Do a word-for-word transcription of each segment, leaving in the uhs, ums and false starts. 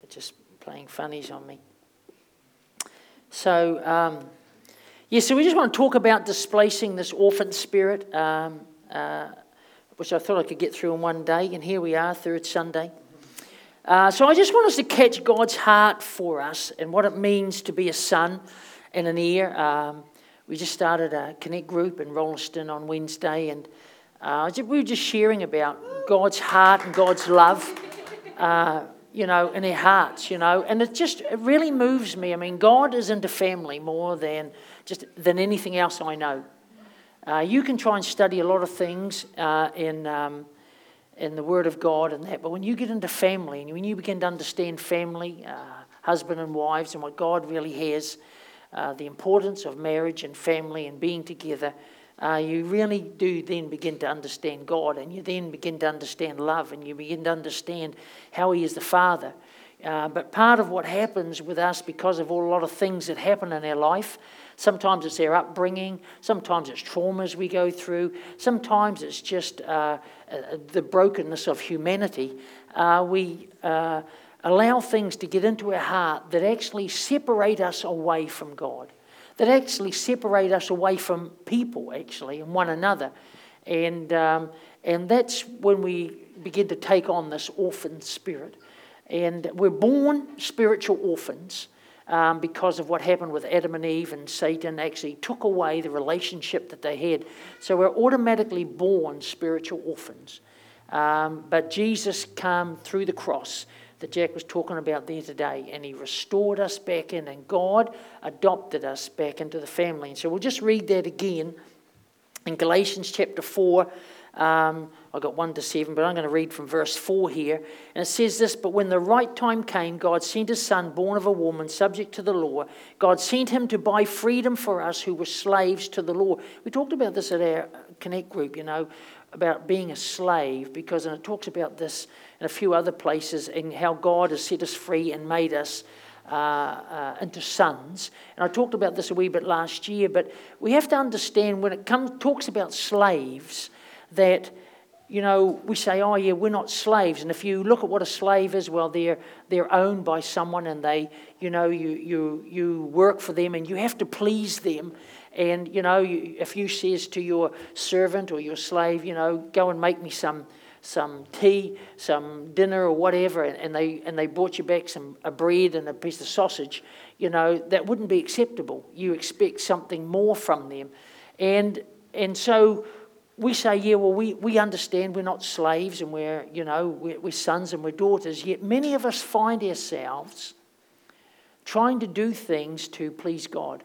just playing funnies on me. So, um, yeah, so we just want to talk about displacing this orphan spirit, um, uh, which I thought I could get through in one day, and here we are, third Sunday. Uh, so I just want us to catch God's heart for us and what it means to be a son and an heir. Um, we just started a Connect group in Rolleston on Wednesday, and uh, we were just sharing about God's heart and God's love, uh, you know, in our hearts, you know. And it just it really moves me. I mean, God is into family more than just than anything else I know. Uh, you can try and study a lot of things uh, in... Um, in the Word of God and that. But when you get into family and when you begin to understand family, uh, husband and wives, and what God really has, uh, the importance of marriage and family and being together, uh, you really do then begin to understand God, and you then begin to understand love, and you begin to understand how He is the Father. Uh, but part of what happens with us, because of all, a lot of things that happen in our life, sometimes it's our upbringing, sometimes it's traumas we go through, sometimes it's just uh, uh, the brokenness of humanity. Uh, we uh, allow things to get into our heart that actually separate us away from God, that actually separate us away from people, actually, and one another. And, um, and that's when we begin to take on this orphan spirit. And we're born spiritual orphans um, because of what happened with Adam and Eve, and Satan actually took away the relationship that they had. So we're automatically born spiritual orphans. Um, but Jesus came through the cross that Jack was talking about there today, and He restored us back in, and God adopted us back into the family. And so we'll just read that again in Galatians chapter four. Um, I got one to seven, but I'm going to read from verse four here. And it says this: "But when the right time came, God sent His Son, born of a woman, subject to the law. God sent Him to buy freedom for us who were slaves to the law." We talked about this at our Connect group, you know, about being a slave, because, and it talks about this in a few other places, and how God has set us free and made us Uh, uh, into sons. And I talked about this a wee bit last year, but we have to understand when it comes talks about slaves that, you know, we say, oh yeah, we're not slaves. And if you look at what a slave is, well, they're they're owned by someone, and they, you know, you you you work for them, and you have to please them. And you know, you, if you says to your servant or your slave, you know, go and make me some. some tea, some dinner or whatever, and, and they and they brought you back some a bread and a piece of sausage, you know, that wouldn't be acceptable. You expect something more from them. And and so we say, yeah, well, we, we understand we're not slaves, and we're, you know, we're, we're sons and we're daughters, yet many of us find ourselves trying to do things to please God,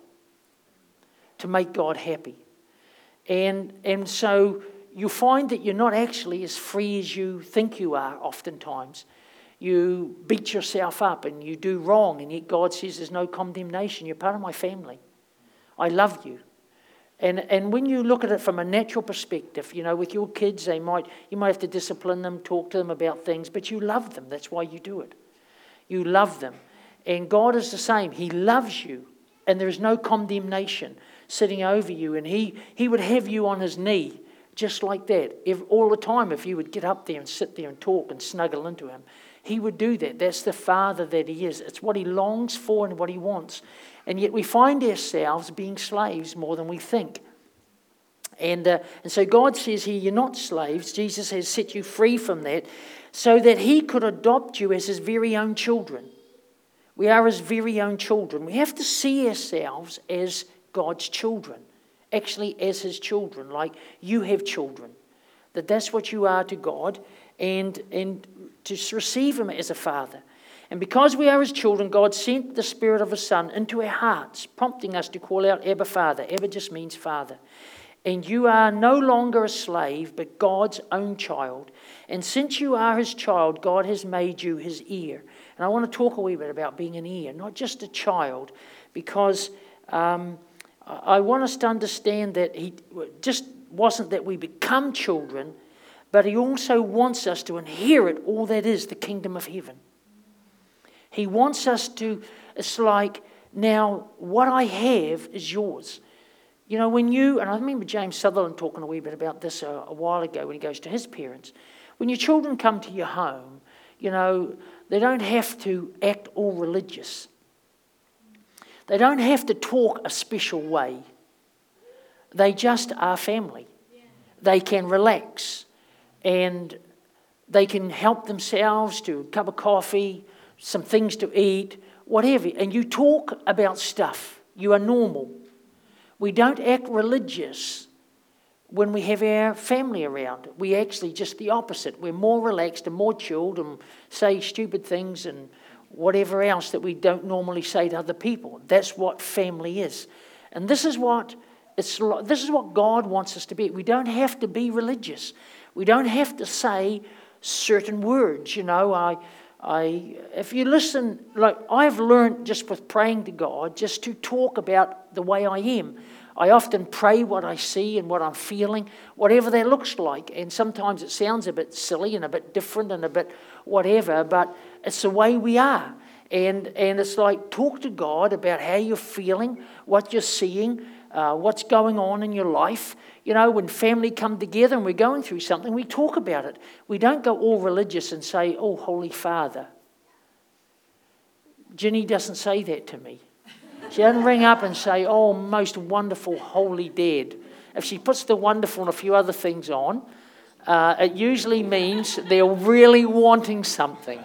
to make God happy. And and so you find that you're not actually as free as you think you are oftentimes. You beat yourself up and you do wrong, and yet God says there's no condemnation. You're part of my family. I love you. And and when you look at it from a natural perspective, you know, with your kids, they might you might have to discipline them, talk to them about things, but you love them. That's why you do it. You love them. And God is the same. He loves you, and there is no condemnation sitting over you. And He, he would have you on His knee, just like that, if, all the time, if you would get up there and sit there and talk and snuggle into Him. He would do that. That's the Father that He is. It's what He longs for and what He wants. And yet we find ourselves being slaves more than we think. And, uh, and so God says here, you're not slaves. Jesus has set you free from that so that He could adopt you as His very own children. We are His very own children. We have to see ourselves as God's children. Actually as His children, like you have children, that that's what you are to God, and and to receive Him as a Father. And because we are His children, God sent the Spirit of His Son into our hearts, prompting us to call out, Abba, Father. Abba just means Father. And you are no longer a slave, but God's own child. And since you are His child, God has made you His heir. And I want to talk a wee bit about being an heir, not just a child, because Um, I want us to understand that He just wasn't that we become children, but He also wants us to inherit all that is the kingdom of heaven. He wants us to, it's like, now what I have is yours. You know, when you, and I remember James Sutherland talking a wee bit about this a, a while ago when he goes to his parents. When your children come to your home, you know, they don't have to act all religious. They don't have to talk a special way. They just are family. They can relax and they can help themselves to a cup of coffee, some things to eat, whatever. And you talk about stuff. You are normal. We don't act religious when we have our family around. We actually just the opposite. We're more relaxed and more chilled and say stupid things and whatever else that we don't normally say to other people. That's what family is. And this is what it's this is what God wants us to be. We don't have to be religious. We don't have to say certain words. You know, I I if you listen, like I've learned just with praying to God, just to talk about the way I am. I often pray what I see and what I'm feeling, whatever that looks like. And sometimes it sounds a bit silly and a bit different and a bit whatever, but it's the way we are. And and it's like talk to God about how you're feeling, what you're seeing, uh, what's going on in your life. You know, when family come together and we're going through something, we talk about it. We don't go all religious and say, "Oh, Holy Father." Ginny doesn't say that to me. She doesn't ring up and say, "Oh, most wonderful Holy Dad." If she puts the wonderful and a few other things on, uh, it usually means they're really wanting something.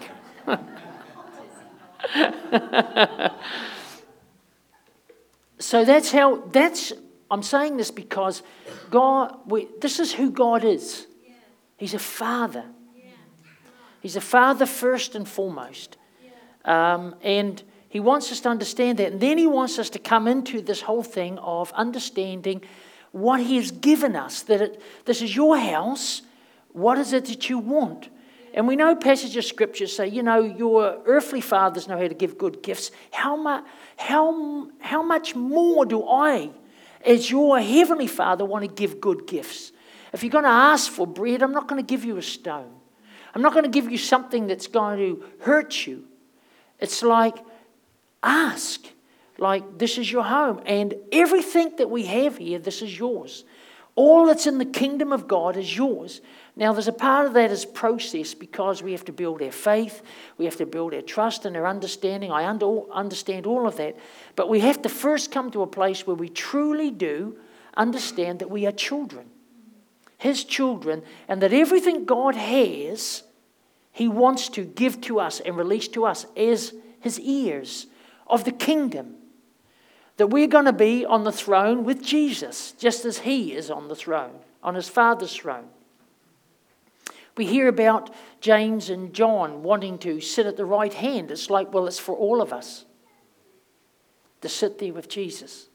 So that's how, that's, I'm saying this because God, we, this is who God is. He's a father. He's a father first and foremost. Um, and He wants us to understand that. And then He wants us to come into this whole thing of understanding what He has given us. That it, this is your house. What is it that you want? And we know passages of Scripture say, you know, your earthly fathers know how to give good gifts. How much, how, how much more do I, as your heavenly Father, want to give good gifts? If you're going to ask for bread, I'm not going to give you a stone. I'm not going to give you something that's going to hurt you. It's like, ask, like this is your home. And everything that we have here, this is yours. All that's in the kingdom of God is yours. Now, there's a part of that is process because we have to build our faith. We have to build our trust and our understanding. I under, understand all of that. But we have to first come to a place where we truly do understand that we are children. His children. And that everything God has, He wants to give to us and release to us as His heirs of the kingdom. That we're going to be on the throne with Jesus, just as He is on the throne, on His Father's throne. We hear about James and John wanting to sit at the right hand. It's like, well, it's for all of us to sit there with Jesus.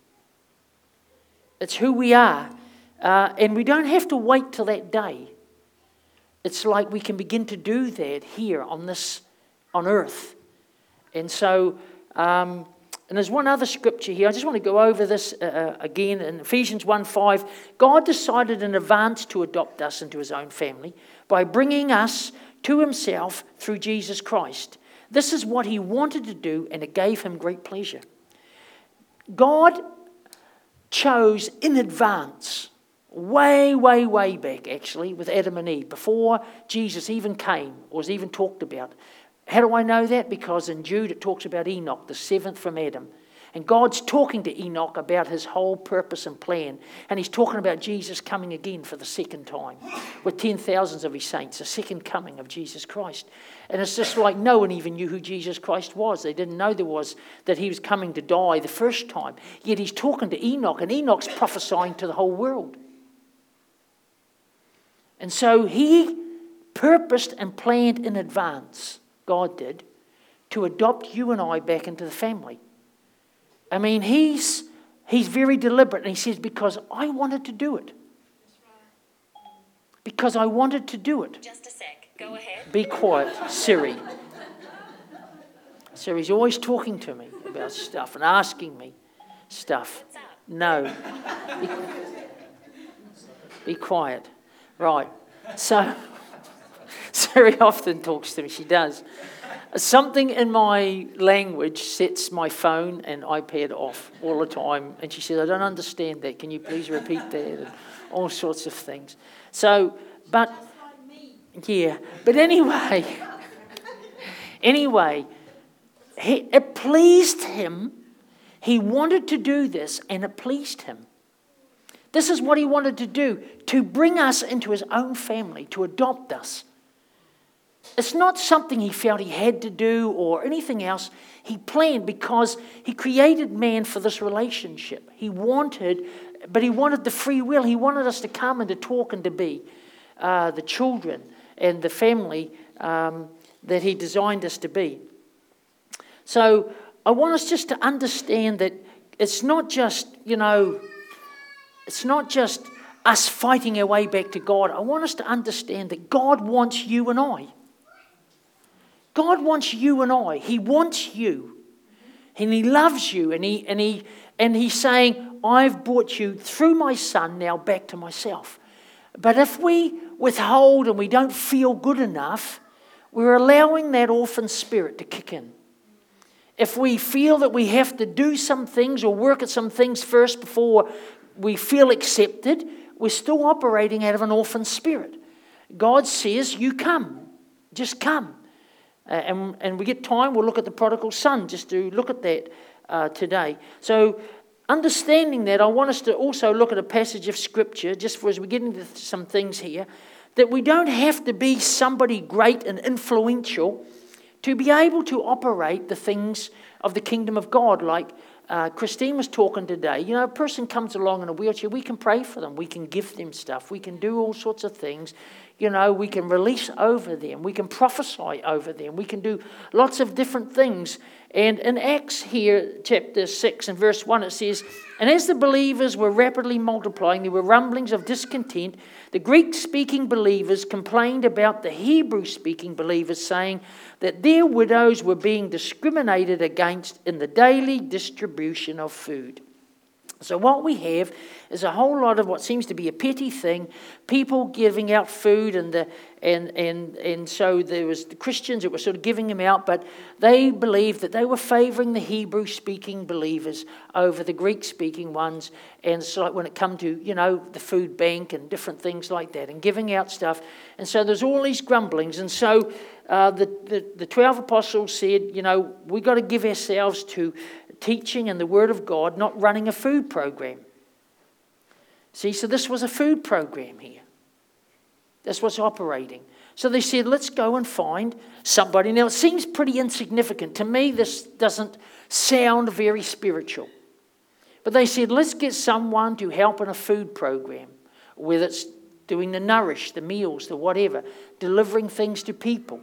It's who we are. Uh, and we don't have to wait till that day. It's like we can begin to do that here on this, on earth. And so, um, and there's one other scripture here. I just want to go over this uh, again. In Ephesians one five, God decided in advance to adopt us into His own family by bringing us to Himself through Jesus Christ. This is what He wanted to do, and it gave Him great pleasure. God chose in advance, way, way, way back actually, with Adam and Eve, before Jesus even came or was even talked about. How do I know that? Because in Jude it talks about Enoch, the seventh from Adam. And God's talking to Enoch about His whole purpose and plan. And He's talking about Jesus coming again for the second time with ten thousands of His saints, the second coming of Jesus Christ. And it's just like no one even knew who Jesus Christ was. They didn't know there was that He was coming to die the first time. Yet He's talking to Enoch, and Enoch's prophesying to the whole world. And so He purposed and planned in advance, God did, to adopt you and I back into the family. I mean, he's he's very deliberate. And He says, because I wanted to do it. Because I wanted to do it. Just a sec. Go ahead. Be quiet, Siri. Siri's always talking to me about stuff and asking me stuff. What's up? No. Be, be quiet. Right. So, Siri often talks to me. She does. Something in my language sets my phone and iPad off all the time. And she says, I don't understand that. Can you please repeat that? And all sorts of things. So, but, yeah. But anyway, Anyway, he, it pleased him. He wanted to do this, and it pleased him. This is what he wanted to do, to bring us into his own family, to adopt us. It's not something he felt he had to do or anything else. He planned because he created man for this relationship. He wanted, but he wanted the free will. He wanted us to come and to talk and to be uh, the children and the family um, that he designed us to be. So I want us just to understand that it's not just, you know, it's not just us fighting our way back to God. I want us to understand that God wants you and I. God wants you and I. He wants you. And he loves you. And he and he and he's saying, I've brought you through my son now back to myself. But if we withhold and we don't feel good enough, we're allowing that orphan spirit to kick in. If we feel that we have to do some things or work at some things first before we feel accepted, we're still operating out of an orphan spirit. God says, you come. Just come. Uh, and, and we get time, we'll look at the prodigal son, just to look at that uh, today. So, understanding that, I want us to also look at a passage of Scripture, just for as we get into some things here, that we don't have to be somebody great and influential to be able to operate the things of the kingdom of God. Like uh, Christine was talking today, you know, a person comes along in a wheelchair, we can pray for them, we can give them stuff, we can do all sorts of things. You know, we can release over them. We can prophesy over them. We can do lots of different things. And in Acts here, chapter six and verse one, it says, and as the believers were rapidly multiplying, there were rumblings of discontent. The Greek-speaking believers complained about the Hebrew-speaking believers, saying that their widows were being discriminated against in the daily distribution of food. So what we have is a whole lot of what seems to be a petty thing, people giving out food, and the and and and so there was the Christians that were sort of giving them out, but they believed that they were favouring the Hebrew-speaking believers over the Greek-speaking ones, and so like when it come to, you know, the food bank and different things like that, and giving out stuff, and so there's all these grumblings, and so uh, the, the the twelve apostles said, you know, we got to give ourselves to teaching and the Word of God, not running a food program. See, so this was a food program here. That's what's operating. So they said, let's go and find somebody. Now, it seems pretty insignificant. To me, this doesn't sound very spiritual. But they said, let's get someone to help in a food program, whether it's doing the nourish, the meals, the whatever, delivering things to people,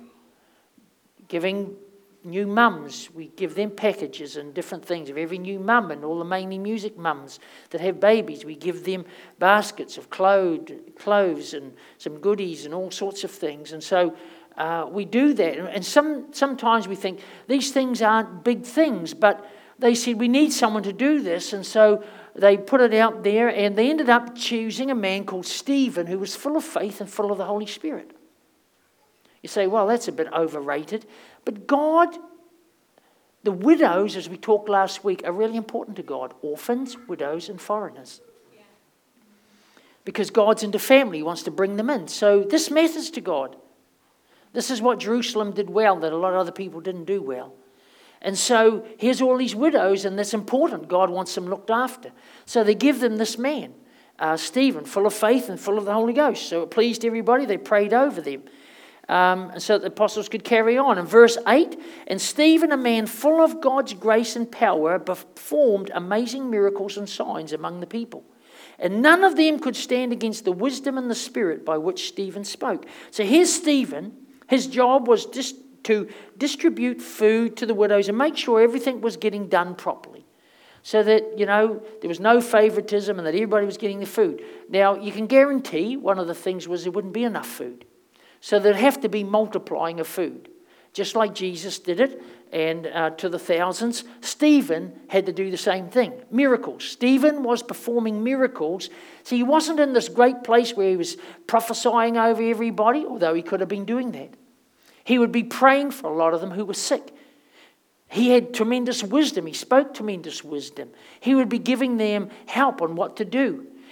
giving new mums, we give them packages and different things of every new mum, and all the mainly music mums that have babies, we give them baskets of clothes and some goodies and all sorts of things. And so uh, we do that. And some sometimes we think these things aren't big things, but they said we need someone to do this, and so they put it out there, and they ended up choosing a man called Stephen, who was full of faith and full of the Holy Spirit. You say, well, that's a bit overrated. But God, the widows, as we talked last week, are really important to God. Orphans, widows, and foreigners. Yeah. Because God's into family. He wants to bring them in. So this matters to God. This is what Jerusalem did well that a lot of other people didn't do well. And so here's all these widows, and that's important. God wants them looked after. So they give them this man, uh, Stephen, full of faith and full of the Holy Ghost. So it pleased everybody. They prayed over them. Um, so that the apostles could carry on. In verse eight, and Stephen, a man full of God's grace and power, performed amazing miracles and signs among the people. And none of them could stand against the wisdom and the spirit by which Stephen spoke. So here's Stephen. His job was just to distribute food to the widows and make sure everything was getting done properly. So that, you know, there was no favoritism and that everybody was getting the food. Now, you can guarantee one of the things was there wouldn't be enough food. So there'd have to be multiplying of food. Just like Jesus did it, and uh, to the thousands, Stephen had to do the same thing. Miracles. Stephen was performing miracles. See, he wasn't in this great place where he was prophesying over everybody, although he could have been doing that. He would be praying for a lot of them who were sick. He had tremendous wisdom. He spoke tremendous wisdom. He would be giving them help on what to do.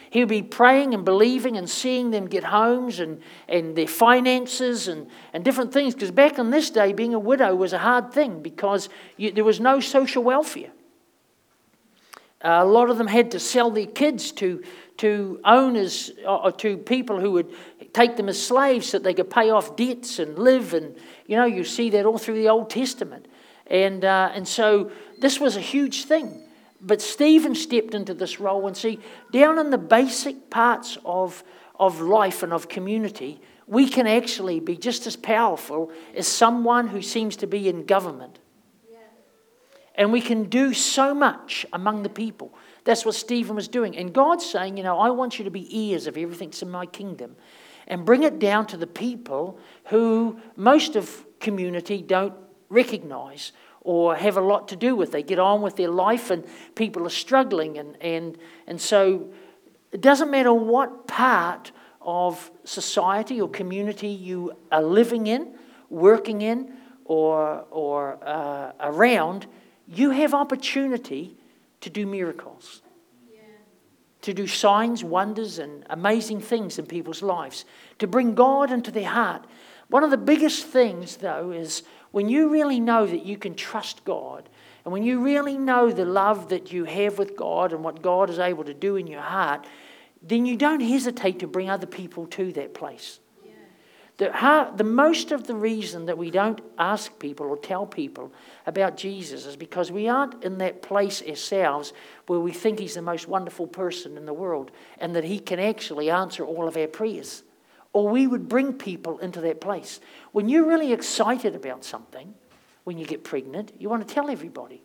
He would be praying and believing and seeing them get homes and, and their finances and, and different things. Because back in this day, being a widow was a hard thing because you, there was no social welfare. Uh, a lot of them had to sell their kids to, to owners or to people who would take them as slaves so that they could pay off debts and live. And, you know, you see that all through the Old Testament. And, uh, and so this was a huge thing. But Stephen stepped into this role and see, down in the basic parts of, of life and of community, we can actually be just as powerful as someone who seems to be in government. Yeah. And we can do so much among the people. That's what Stephen was doing. And God's saying, you know, I want you to be ears of everything that's in my kingdom and bring it down to the people who most of community don't recognize or have a lot to do with. They get on with their life and people are struggling. And, and, and so it doesn't matter what part of society or community you are living in, working in, or, or uh, around, you have opportunity to do miracles. Yeah. To do signs, wonders, and amazing things in people's lives. To bring God into their heart. One of the biggest things, though, is when you really know that you can trust God, and when you really know the love that you have with God and what God is able to do in your heart, then you don't hesitate to bring other people to that place. Yeah. The, heart, the most of the reason that we don't ask people or tell people about Jesus is because we aren't in that place ourselves where we think He's the most wonderful person in the world and that He can actually answer all of our prayers. Or we would bring people into that place. When you're really excited about something, when you get pregnant, you want to tell everybody.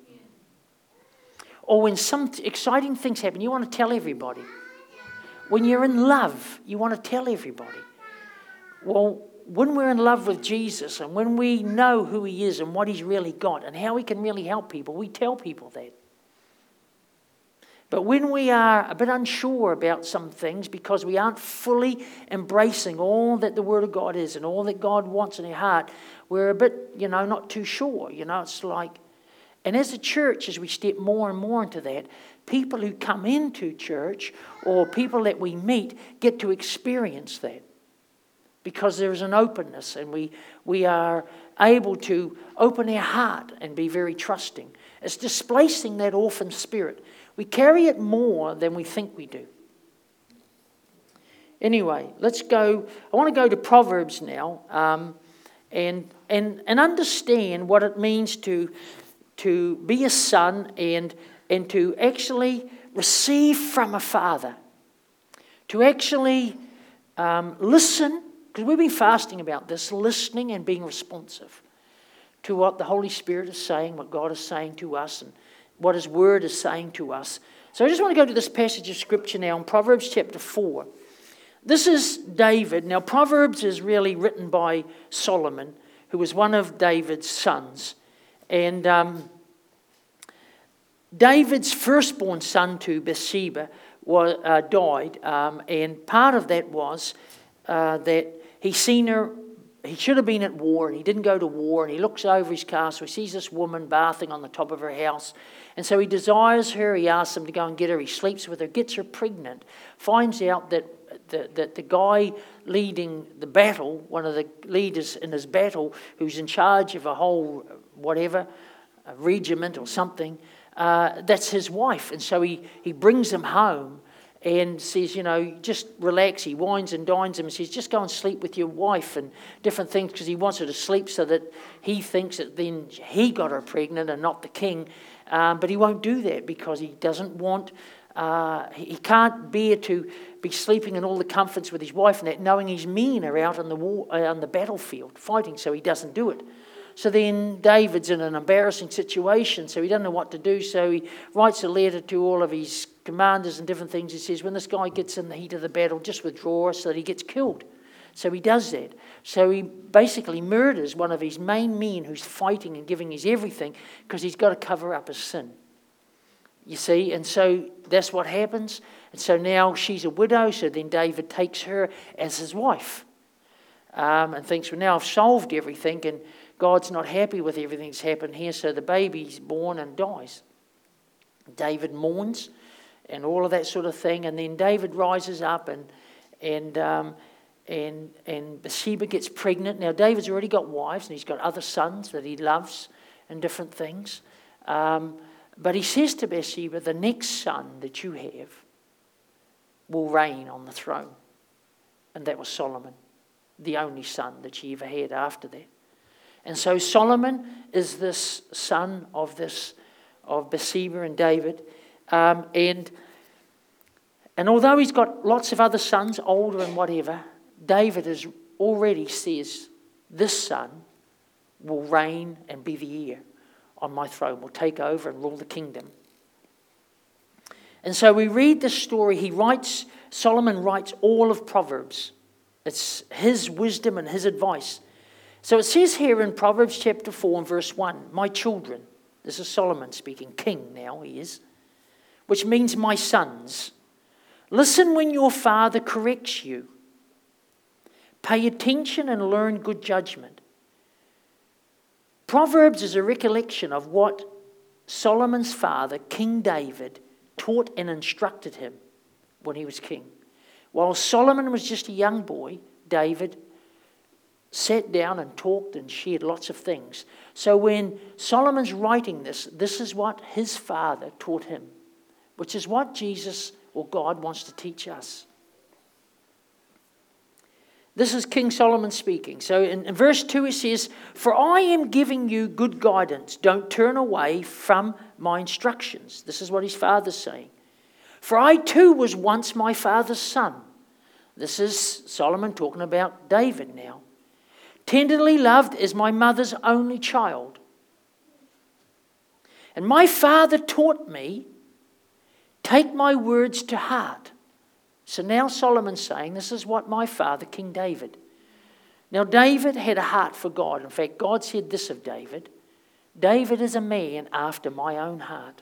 Or when some exciting things happen, you want to tell everybody. When you're in love, you want to tell everybody. Well, when we're in love with Jesus and when we know who He is and what He's really got and how He can really help people, we tell people that. But when we are a bit unsure about some things because we aren't fully embracing all that the Word of God is and all that God wants in our heart, we're a bit, you know, not too sure. You know, it's like, and as a church, as we step more and more into that, people who come into church or people that we meet get to experience that because there is an openness and we, we are able to open our heart and be very trusting. It's displacing that orphan spirit. We carry it more than we think we do. Anyway, let's go. I want to go to Proverbs now um, and, and, and understand what it means to, to be a son and, and to actually receive from a father. To actually um, listen, because we've been fasting about this, listening and being responsive to what the Holy Spirit is saying, what God is saying to us, and what His Word is saying to us. So I just want to go to this passage of Scripture now in Proverbs chapter four. This is David. Now Proverbs is really written by Solomon, who was one of David's sons. And um, David's firstborn son to Bathsheba was, uh, died. Um, and part of that was uh, that he seen her. He should have been at war, and he didn't go to war, and he looks over his castle, he sees this woman bathing on the top of her house, and so he desires her, he asks him to go and get her, he sleeps with her, gets her pregnant, finds out that the, that the guy leading the battle, one of the leaders in his battle, who's in charge of a whole, whatever, a regiment or something, uh, that's his wife, and so he, he brings him home, and says, you know, just relax. He wines and dines him and says, just go and sleep with your wife and different things because he wants her to sleep so that he thinks that then he got her pregnant and not the king. Um, but he won't do that because he doesn't want, uh, he can't bear to be sleeping in all the comforts with his wife and that, knowing his men are out on the war, uh, on the battlefield fighting, so he doesn't do it. So then David's in an embarrassing situation, so he doesn't know what to do. So he writes a letter to all of his commanders and different things. He says, when this guy gets in the heat of the battle, just withdraw so that he gets killed. So he does that. So he basically murders one of his main men who's fighting and giving his everything because he's got to cover up his sin. You see, and so that's what happens. And so now she's a widow, so then David takes her as his wife um, and thinks, well, now I've solved everything, and God's not happy with everything that's happened here, so the baby's born and dies. David mourns, and all of that sort of thing. And then David rises up and and um, and and Bathsheba gets pregnant. Now David's already got wives and he's got other sons that he loves and different things. Um, but he says to Bathsheba, the next son that you have will reign on the throne. And that was Solomon, the only son that she ever had after that. And so Solomon is this son of this of Bathsheba and David. Um, and, and although he's got lots of other sons, older and whatever, David is already says, this son will reign and be the heir on my throne, will take over and rule the kingdom. And so we read this story. He writes, Solomon writes all of Proverbs. It's his wisdom and his advice. So it says here in Proverbs chapter four and verse one, my children, this is Solomon speaking, king now he is, which means my sons, listen when your father corrects you. Pay attention and learn good judgment. Proverbs is a recollection of what Solomon's father, King David, taught and instructed him when he was king. While Solomon was just a young boy, David sat down and talked and shared lots of things. So when Solomon's writing this, this is what his father taught him, which is what Jesus or God wants to teach us. This is King Solomon speaking. So in, in verse two it says, for I am giving you good guidance. Don't turn away from my instructions. This is what his father's saying. For I too was once my father's son. This is Solomon talking about David now. Tenderly loved as my mother's only child. And my father taught me, take my words to heart. So now Solomon's saying, this is what my father, King David. Now David had a heart for God. In fact, God said this of David, David is a man after my own heart.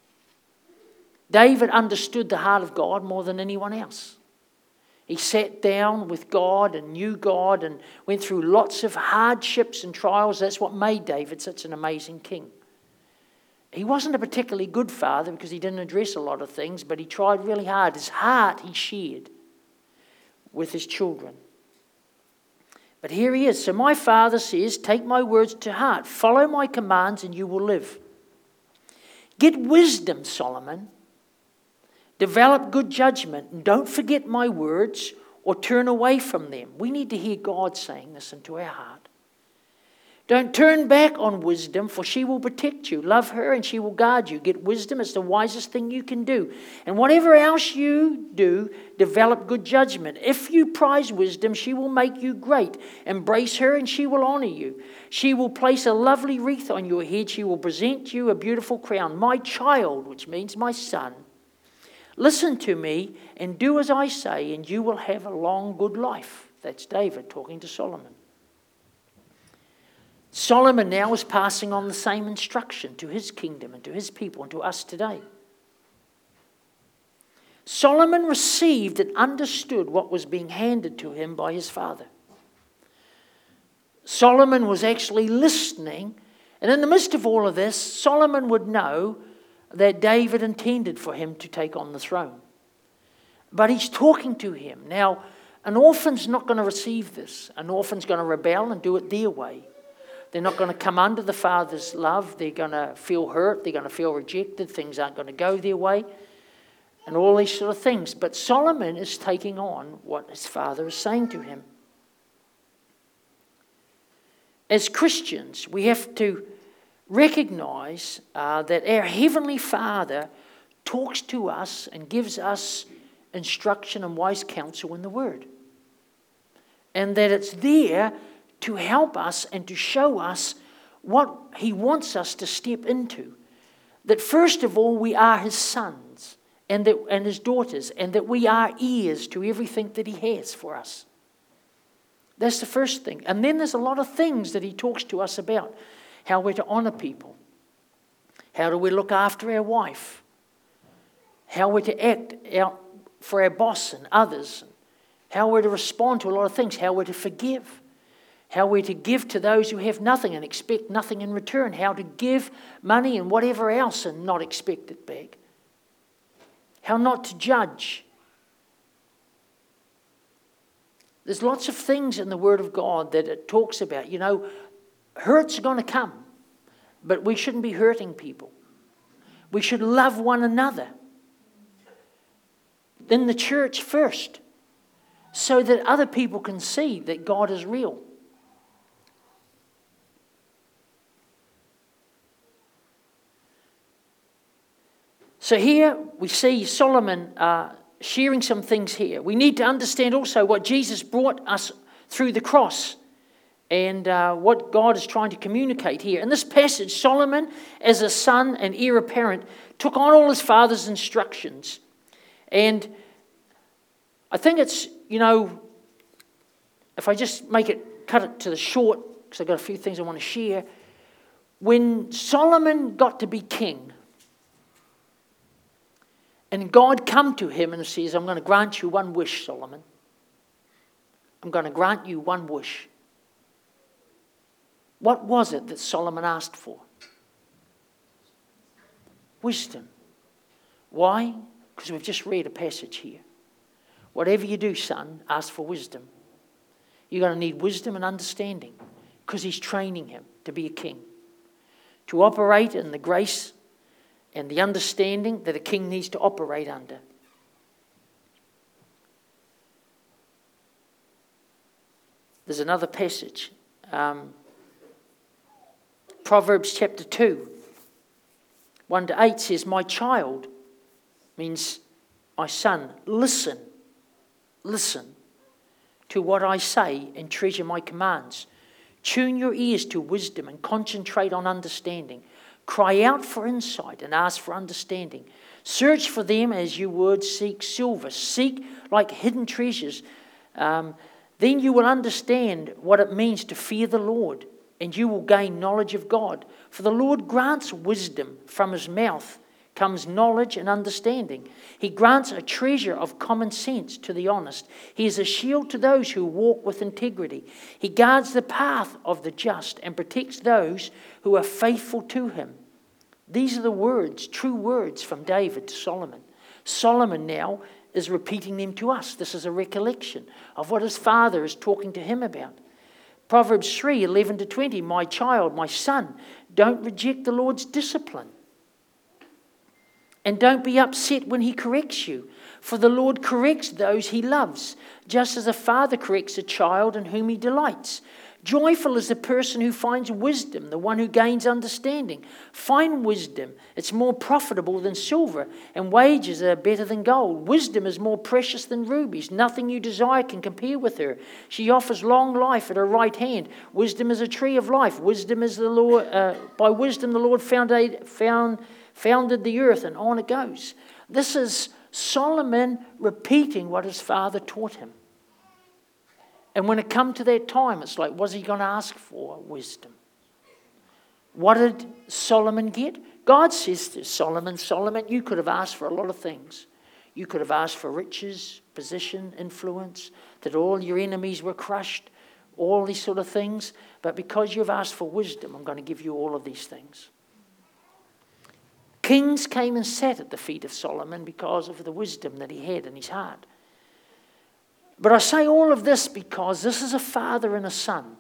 David understood the heart of God more than anyone else. He sat down with God and knew God and went through lots of hardships and trials. That's what made David such an amazing king. He wasn't a particularly good father because he didn't address a lot of things, but he tried really hard. His heart he shared with his children. But here he is. So my father says, take my words to heart. Follow my commands and you will live. Get wisdom, Solomon. Develop good judgment and don't forget my words or turn away from them. We need to hear God saying this into our heart. Don't turn back on wisdom, for she will protect you. Love her and she will guard you. Get wisdom. It's the wisest thing you can do. And whatever else you do, develop good judgment. If you prize wisdom, she will make you great. Embrace her and she will honor you. She will place a lovely wreath on your head. She will present you a beautiful crown. My child, which means my son, listen to me and do as I say, and you will have a long, good life. That's David talking to Solomon. Solomon now is passing on the same instruction to his kingdom and to his people and to us today. Solomon received and understood what was being handed to him by his father. Solomon was actually listening, and in the midst of all of this, Solomon would know that David intended for him to take on the throne. But he's talking to him. Now, an orphan's not going to receive this. An orphan's going to rebel and do it their way. They're not going to come under the father's love. They're going to feel hurt. They're going to feel rejected. Things aren't going to go their way. And all these sort of things. But Solomon is taking on what his father is saying to him. As Christians, we have to recognize uh, that our Heavenly Father talks to us and gives us instruction and wise counsel in the Word. And that it's there to help us and to show us what He wants us to step into. That first of all, we are His sons and, that, and His daughters, and that we are heirs to everything that He has for us. That's the first thing. And then there's a lot of things that He talks to us about. How we're to honour people. How do we look after our wife? How we're to act out for our boss and others. How we're to respond to a lot of things. How we're to forgive. How we're to give to those who have nothing and expect nothing in return. How to give money and whatever else and not expect it back. how not to judge. There's lots of things in the Word of God that it talks about. You know, hurt's going to come, but we shouldn't be hurting people. We should love one another. Then the church first, so that other people can see that God is real. So here we see Solomon uh, sharing some things here. We need to understand also what Jesus brought us through the cross and uh, what God is trying to communicate here. In this passage, Solomon, as a son and heir apparent, took on all his father's instructions. And I think it's, you know, if I just make it, cut it to the short, because I've got a few things I want to share. When Solomon got to be king, and God come to him and says, I'm going to grant you one wish, Solomon. I'm going to grant you one wish. What was it that Solomon asked for? Wisdom. Why? Because we've just read a passage here. Whatever you do, son, ask for wisdom. You're going to need wisdom and understanding because he's training him to be a king, to operate in the grace and the understanding that a king needs to operate under. There's another passage. Um, Proverbs chapter two, one to eight says, my child, means my son, listen, listen to what I say and treasure my commands. Tune your ears to wisdom and concentrate on understanding. Cry out for insight and ask for understanding. Search for them as you would seek silver. Seek like hidden treasures. Um, then you will understand what it means to fear the Lord, and you will gain knowledge of God. For the Lord grants wisdom. From his mouth comes knowledge and understanding. He grants a treasure of common sense to the honest. He is a shield to those who walk with integrity. He guards the path of the just and protects those who are faithful to him. These are the words, true words from David to Solomon. Solomon now is repeating them to us. This is a recollection of what his father is talking to him about. Proverbs three, eleven to twenty, my child, my son, don't reject the Lord's discipline. And don't be upset when he corrects you, for the Lord corrects those he loves, just as a father corrects a child in whom he delights. Joyful is the person who finds wisdom, the one who gains understanding. Find wisdom. It's more profitable than silver, and wages are better than gold. Wisdom is more precious than rubies. Nothing you desire can compare with her. She offers long life at her right hand. Wisdom is a tree of life. Wisdom is the Lord. Uh, by wisdom the Lord founded, found, founded the earth, and on it goes. This is Solomon repeating what his father taught him. And when it come to that time, it's like, was he going to ask for wisdom? What did Solomon get? God says to Solomon, Solomon, you could have asked for a lot of things. You could have asked for riches, position, influence, that all your enemies were crushed, all these sort of things. But because you've asked for wisdom, I'm going to give you all of these things. Kings came and sat at the feet of Solomon because of the wisdom that he had in his heart. But I say all of this because this is a father and a son.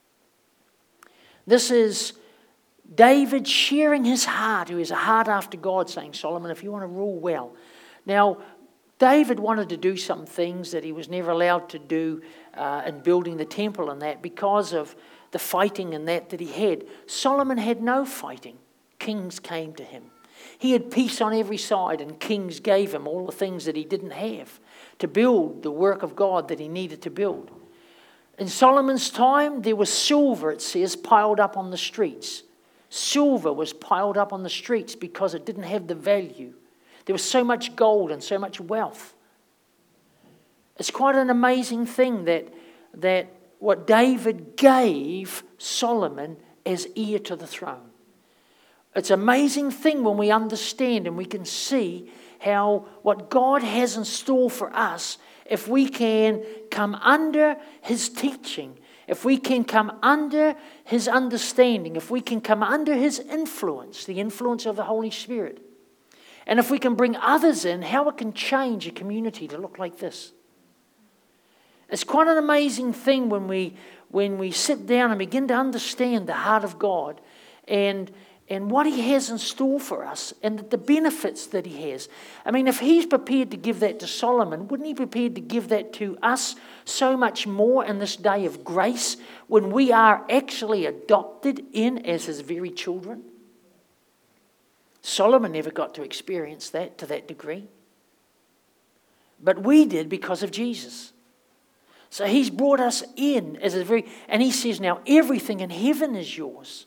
This is David sharing his heart, who has a heart after God, saying, Solomon, if you want to rule well. Now, David wanted to do some things that he was never allowed to do uh, in building the temple and that because of the fighting and that that he had. Solomon had no fighting. Kings came to him. He had peace on every side, and kings gave him all the things that he didn't have to build the work of God that he needed to build. In Solomon's time, there was silver, it says, piled up on the streets. Silver was piled up on the streets because it didn't have the value. There was so much gold and so much wealth. It's quite an amazing thing that, that what David gave Solomon as heir to the throne. It's an amazing thing when we understand and we can see how what God has in store for us, if we can come under his teaching, if we can come under his understanding, if we can come under his influence, the influence of the Holy Spirit, And if we can bring others in, how it can change a community to look like this. It's quite an amazing thing when we when we sit down and begin to understand the heart of God and and what He has in store for us and the benefits that He has. I mean, if He's prepared to give that to Solomon, wouldn't He be prepared to give that to us so much more in this day of grace when we are actually adopted in as His very children? Solomon never got to experience that to that degree. But we did because of Jesus. So He's brought us in as a very, and He says now everything in heaven is yours.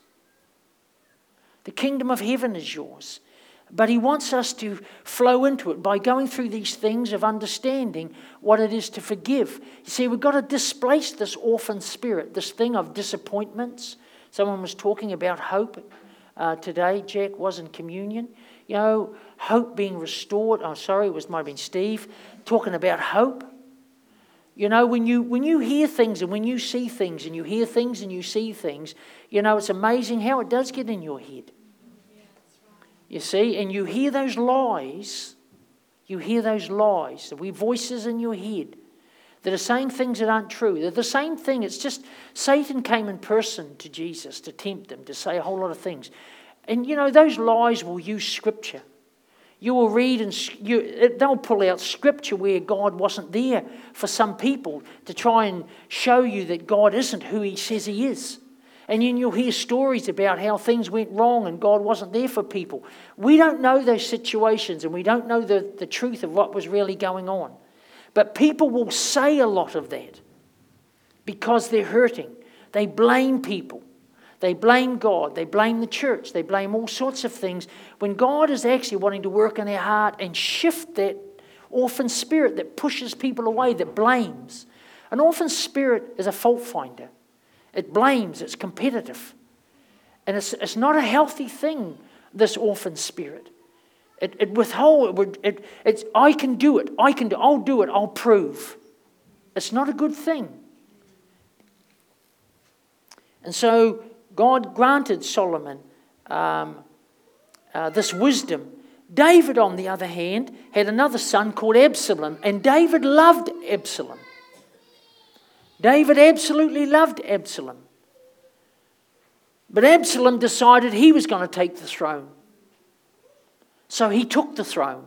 The kingdom of heaven is yours. But He wants us to flow into it by going through these things of understanding what it is to forgive. You see, we've got to displace this orphan spirit, this thing of disappointments. Someone was talking about hope uh, today. Jack was in communion. You know, hope being restored. Oh, sorry, it was might have been Steve talking about hope. You know, when you when you hear things and when you see things and you hear things and you see things, you know, it's amazing how it does get in your head. Yeah, that's right. You see, and you hear those lies, you hear those lies, the wee voices in your head that are saying things that aren't true. They're the same thing. It's just Satan came in person to Jesus to tempt him, to say a whole lot of things. And, you know, those lies will use Scripture. You will read and you, they'll pull out Scripture where God wasn't there for some people to try and show you that God isn't who He says He is. And then you'll hear stories about how things went wrong and God wasn't there for people. We don't know those situations and we don't know the, the truth of what was really going on. But people will say a lot of that because they're hurting. They blame people. They blame God. They blame the church. They blame all sorts of things when God is actually wanting to work in their heart and shift that orphan spirit that pushes people away, that blames. An orphan spirit is a fault finder. It blames. It's competitive. And it's, it's not a healthy thing, this orphan spirit. It, it withhold. It, it, it's, I can do it. I can do I'll do it. I'll prove. It's not a good thing. And so God granted Solomon um, uh, this wisdom. David, on the other hand, had another son called Absalom, and David loved Absalom. David absolutely loved Absalom. But Absalom decided he was going to take the throne. So he took the throne.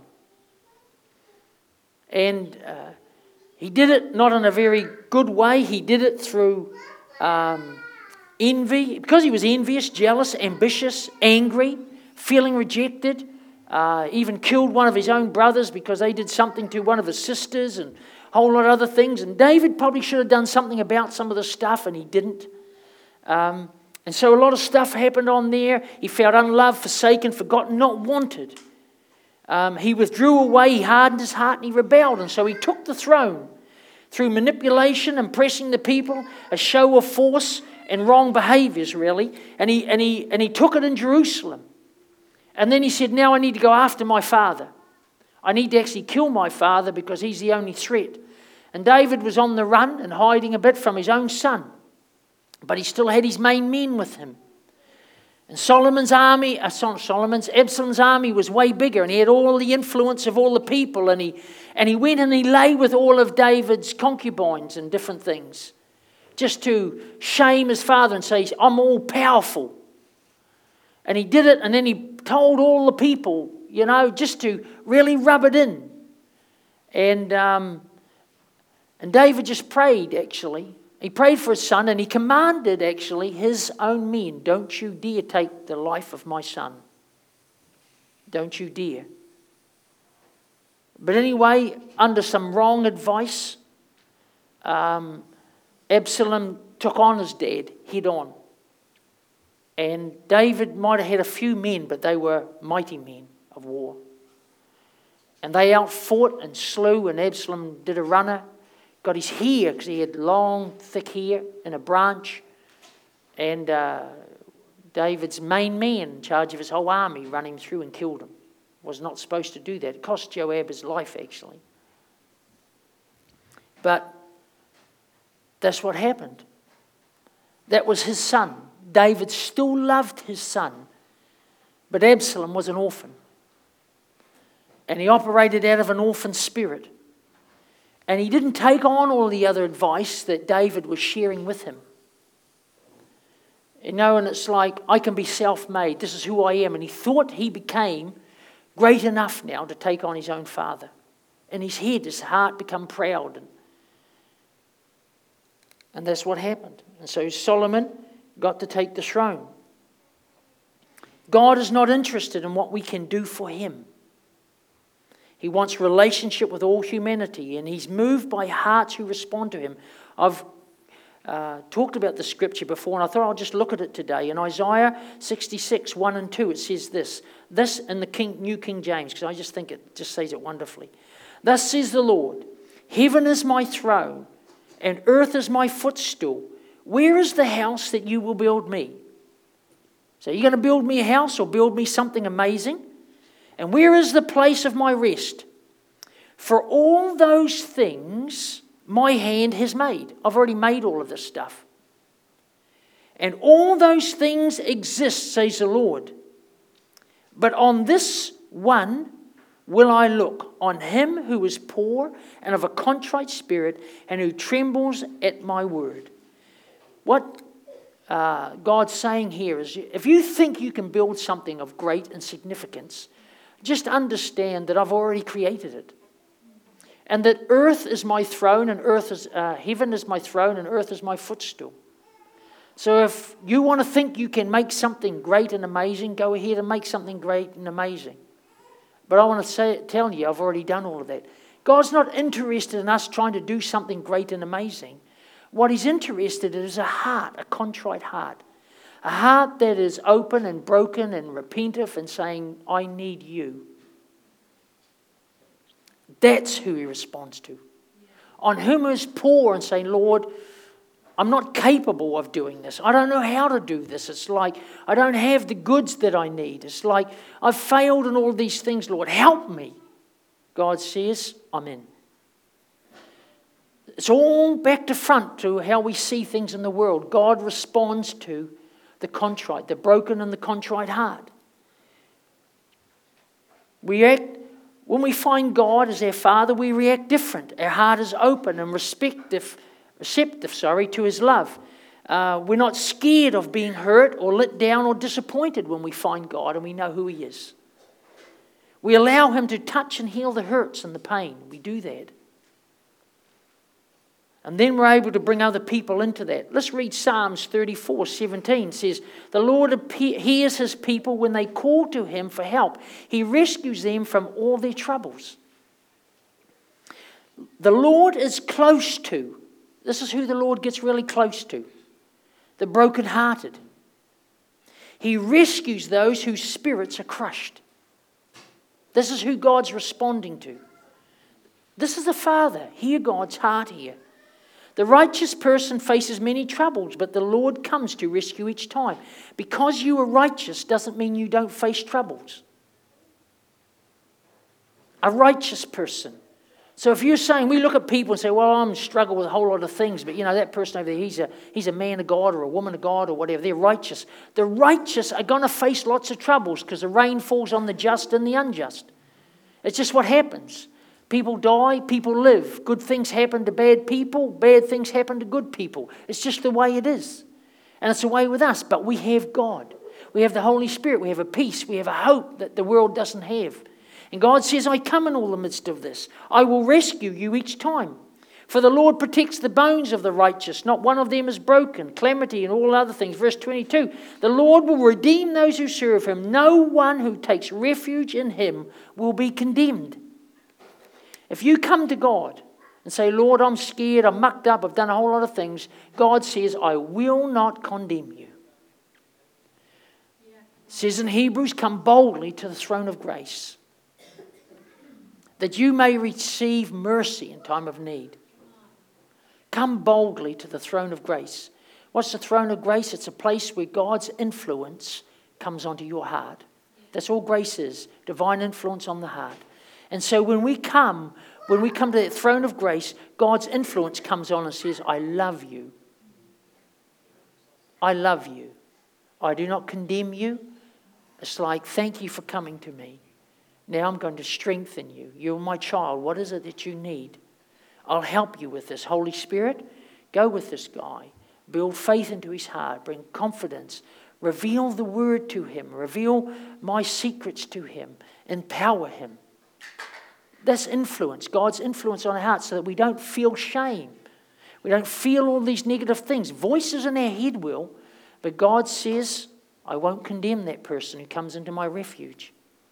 And uh, he did it not in a very good way. He did it through Um, envy, because he was envious, jealous, ambitious, angry, feeling rejected, uh, even killed one of his own brothers because they did something to one of his sisters and a whole lot of other things. And David probably should have done something about some of the stuff and he didn't. Um, and so a lot of stuff happened on there. He felt unloved, forsaken, forgotten, not wanted. Um, he withdrew away, he hardened his heart and he rebelled. And so he took the throne through manipulation, impressing the people, a show of force, and wrong behaviors, really. And he, and, he, and he took it in Jerusalem. And then he said, now I need to go after my father. I need to actually kill my father because he's the only threat. And David was on the run and hiding a bit from his own son. But he still had his main men with him. And Solomon's army, uh, Solomon's, Absalom's army was way bigger. And he had all the influence of all the people. And he, and he went and he lay with all of David's concubines and different things, just to shame his father and say, I'm all powerful. And he did it, and then he told all the people, you know, just to really rub it in. And, um, and David just prayed, actually. He prayed for his son, and he commanded, actually, his own men, don't you dare take the life of my son. Don't you dare. But anyway, under some wrong advice, um, Absalom took on his dad head on. And David might have had a few men, but they were mighty men of war. And they outfought and slew, and Absalom did a runner, got his hair, because he had long, thick hair in a branch. And uh, David's main man in charge of his whole army ran him through and killed him. Was not supposed to do that. It cost Joab his life, actually. But that's what happened. That was his son. David still loved his son. But Absalom was an orphan. And he operated out of an orphan spirit. And he didn't take on all the other advice that David was sharing with him. You know, and it's like, I can be self-made. This is who I am. And he thought he became great enough now to take on his own father. In his head, his heart become proud. And, and that's what happened. And so Solomon got to take the throne. God is not interested in what we can do for him. He wants relationship with all humanity, and he's moved by hearts who respond to him. I've uh, talked about the scripture before, and I thought I'll just look at it today. In Isaiah sixty-six, one and two, it says this. This in the King, New King James, because I just think it just says it wonderfully. Thus says the Lord, heaven is my throne, and earth is my footstool. Where is the house that you will build me? So you're going to build me a house or build me something amazing? And where is the place of my rest? For all those things my hand has made. I've already made all of this stuff. And all those things exist, says the Lord. But on this one will I look, on him who is poor and of a contrite spirit and who trembles at my word. What uh, God's saying here is, if you think you can build something of great and significance, just understand that I've already created it. And that earth is my throne and earth is, uh, heaven is my throne and earth is my footstool. So if you want to think you can make something great and amazing, go ahead and make something great and amazing. But I want to say, tell you, I've already done all of that. God's not interested in us trying to do something great and amazing. What he's interested in is a heart, a contrite heart. A heart that is open and broken and repentive and saying, I need you. That's who he responds to. On whom is poor and saying, Lord, I'm not capable of doing this. I don't know how to do this. It's like I don't have the goods that I need. It's like I've failed in all these things, Lord. Help me. God says, I'm in. It's all back to front to how we see things in the world. God responds to the contrite, the broken and the contrite heart. We act, when we find God as our Father, we react different. Our heart is open and receptive, receptive sorry, to his love. Uh, we're not scared of being hurt or let down or disappointed when we find God and we know who he is. We allow him to touch and heal the hurts and the pain. We do that. And then we're able to bring other people into that. Let's read Psalms thirty-four, seventeen. It says, the Lord hears his people when they call to him for help. He rescues them from all their troubles. The Lord is close to. This is who the Lord gets really close to. The brokenhearted. He rescues those whose spirits are crushed. This is who God's responding to. This is the Father. Hear God's heart here. The righteous person faces many troubles, but the Lord comes to rescue each time. Because you are righteous doesn't mean you don't face troubles. A righteous person. So if you're saying, we look at people and say, well, I'm struggling with a whole lot of things, but you know, that person over there, he's a, he's a man of God or a woman of God or whatever. They're righteous. The righteous are going to face lots of troubles because the rain falls on the just and the unjust. It's just what happens. People die, people live. Good things happen to bad people, bad things happen to good people. It's just the way it is. And it's the way with us. But we have God. We have the Holy Spirit. We have a peace. We have a hope that the world doesn't have. And God says, I come in all the midst of this. I will rescue you each time. For the Lord protects the bones of the righteous. Not one of them is broken. Calamity and all other things. Verse twenty-two. The Lord will redeem those who serve him. No one who takes refuge in him will be condemned. If you come to God and say, Lord, I'm scared, I'm mucked up, I've done a whole lot of things, God says, I will not condemn you. Yeah. It says in Hebrews, come boldly to the throne of grace, that you may receive mercy in time of need. Come boldly to the throne of grace. What's the throne of grace? It's a place where God's influence comes onto your heart. That's all grace is, divine influence on the heart. And so when we come, when we come to that throne of grace, God's influence comes on and says, I love you. I love you. I do not condemn you. It's like, thank you for coming to me. Now I'm going to strengthen you. You're my child. What is it that you need? I'll help you with this. Holy Spirit, go with this guy. Build faith into his heart. Bring confidence. Reveal the word to him. Reveal my secrets to him. Empower him. That's influence. God's influence on our hearts so that we don't feel shame. We don't feel all these negative things. Voices in our head will. But God says, I won't condemn that person who comes into my refuge.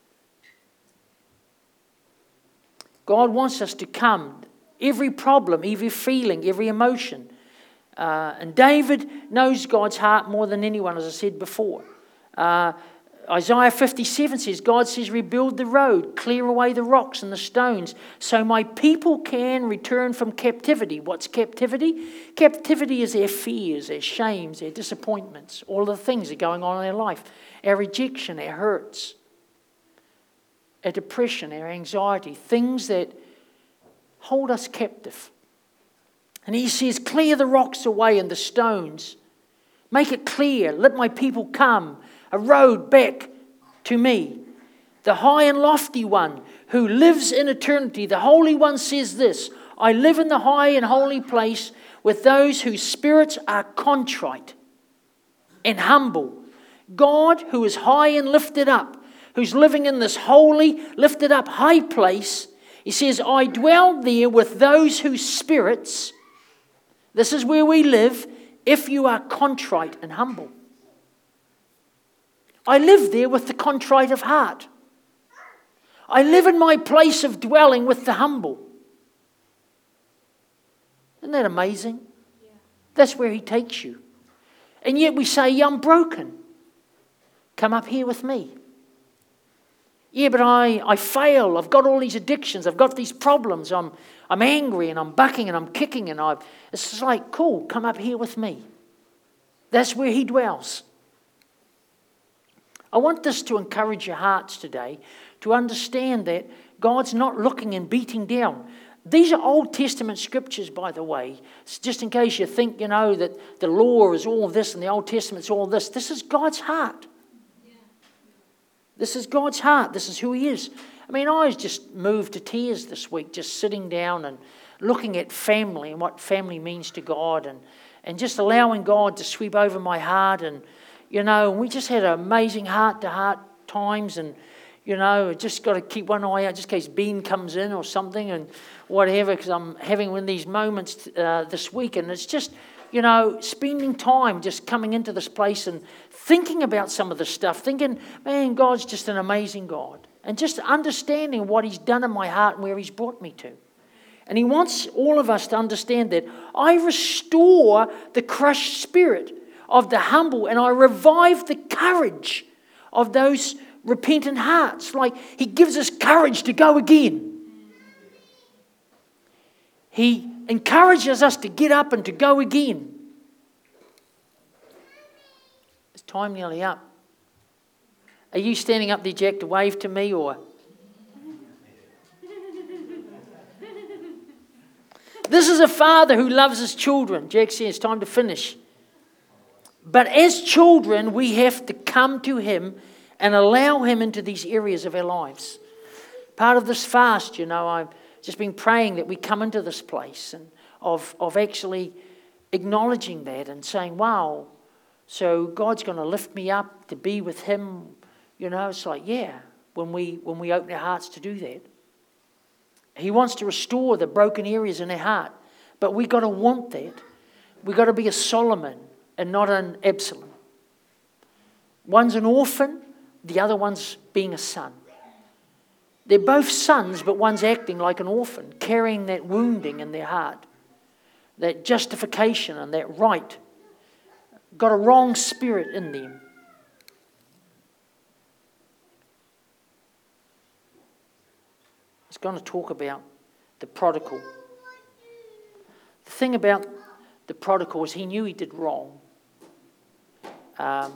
God wants us to come. Every problem, every feeling, every emotion. Uh, and David knows God's heart more than anyone, as I said before. Uh, Isaiah fifty-seven says, God says, rebuild the road, clear away the rocks and the stones, so my people can return from captivity. What's captivity? Captivity is our fears, our shames, our disappointments, all the things that are going on in our life. Our rejection, our hurts, our depression, our anxiety, things that hold us captive. And he says, clear the rocks away and the stones. Make it clear. Let my people come. A road back to me. The high and lofty one who lives in eternity. The Holy One says this, I live in the high and holy place with those whose spirits are contrite and humble. God, who is high and lifted up, who's living in this holy, lifted up high place, he says, I dwell there with those whose spirits, this is where we live, if you are contrite and humble. I live there with the contrite of heart. I live in my place of dwelling with the humble. Isn't that amazing? Yeah. That's where he takes you. And yet we say, yeah, I'm broken. Come up here with me. Yeah, but I, I fail. I've got all these addictions. I've got these problems. I'm, I'm angry and I'm bucking and I'm kicking. And I've, it's just like, cool, come up here with me. That's where he dwells. I want this to encourage your hearts today to understand that God's not looking and beating down. These are Old Testament scriptures, by the way. Just in case you think, you know, that the law is all this and the Old Testament's all this. This is God's heart. This is God's heart. This is who he is. I mean, I was just moved to tears this week, just sitting down and looking at family and what family means to God, and, and just allowing God to sweep over my heart. And, you know, we just had amazing heart-to-heart times, and, you know, just got to keep one eye out just in case Bean comes in or something and whatever, because I'm having one of these moments uh, this week, and it's just, you know, spending time just coming into this place and thinking about some of the stuff, thinking, man, God's just an amazing God. And just understanding what he's done in my heart and where he's brought me to. And he wants all of us to understand that I restore the crushed spirit of the humble, and I revive the courage of those repentant hearts. Like he gives us courage to go again. He encourages us to get up and to go again. Is time nearly up? Are you standing up there, Jack, to wave to me, or? This is a father who loves his children. Jack says it's time to finish. But as children, we have to come to him and allow him into these areas of our lives. Part of this fast, you know, I've just been praying that we come into this place and of, of actually acknowledging that and saying, wow, so God's going to lift me up to be with him. You know, it's like, yeah, when we when we open our hearts to do that. He wants to restore the broken areas in our heart. But we got to want that. We got to be a Solomon and not an Absalom. One's an orphan, the other one's being a son. They're both sons, but one's acting like an orphan, carrying that wounding in their heart, that justification and that right. Got a wrong spirit in them. It's going to talk about the prodigal. The thing about the prodigal is he knew he did wrong. Um,